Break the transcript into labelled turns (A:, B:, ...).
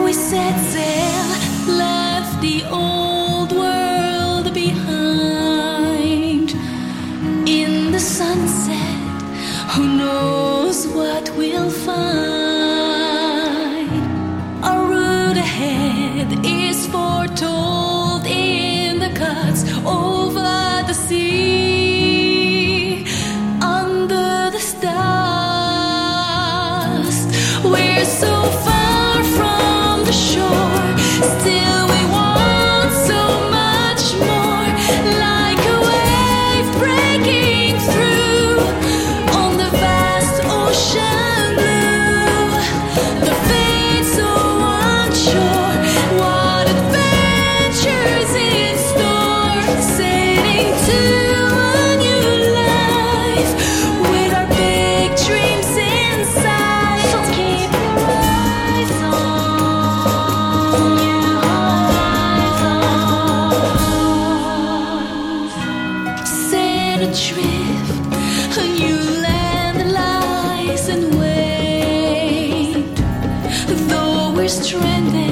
A: We set sail, left the old world behind. In the sunset, who knows what we'll find? Our route ahead is foretold in the cuts over the sea, under the stars. We're so far from the shore, still we want so much more. Like a wave breaking through on the vast ocean blue, the fate so unsure. What adventures in store, sailing to a new life with our big dreams inside. So keep your eyes on new horizons. Set adrift, a new land lies in wait. Though we're stranded